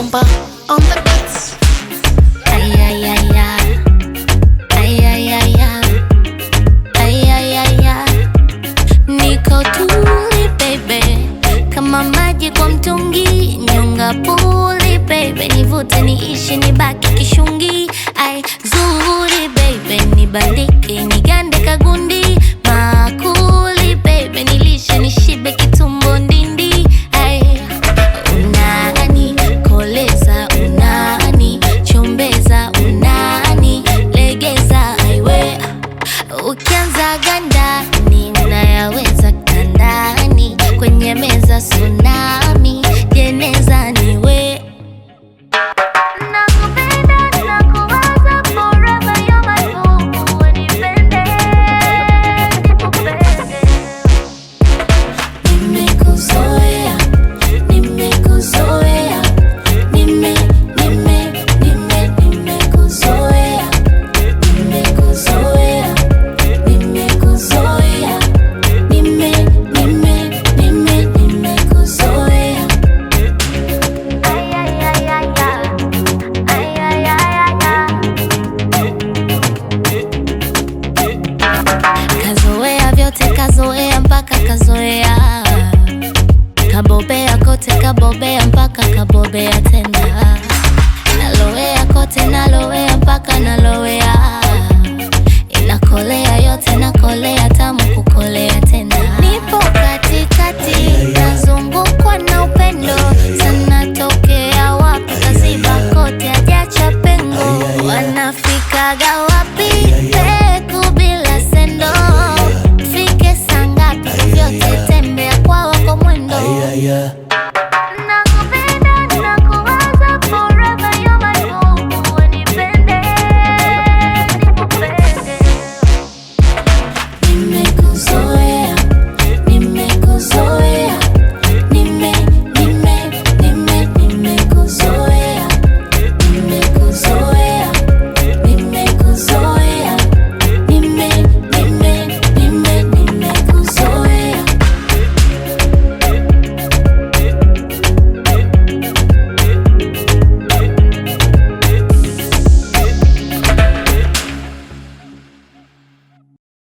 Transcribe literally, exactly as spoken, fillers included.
Bomba on the beats. Ay, ay, ay, ay. Ay, ay, ay, ay. Ay, ay, ay, ay. Niko tuli baby, kama maji kwa mtungi, nyonga puli baby, nivute niishi nibaki kishungi. Ay, zuri baby, nibandike nigande kagundi, makuli baby, nilishe nishibe kitumbo ndindi. Ay, unani koleza, unani chombeza, unani legeza. Aiwe ukianza ganda ninayaweza kandani, kwenye meza tsunami, jeneza niwe. Nakupenda, nakuwaza forever, you're my boo. Nipende, nikupende. Nimekuzoea, nimekuzoea, nime, nime, nime, nimekuzoea, nimekuzoea, nimekuzoea, nime, nime, nime, nimekuzoea. Ay, ay, ay, ay, ay. Ay, ay, ay, ay, ay. Kazoea vyote, kazoea mpaka kazoea, kabobea kote, kabobea mpaka kabobea tena, nalowea kote, nalowea mpaka nalowea, inakolea yote nakolea.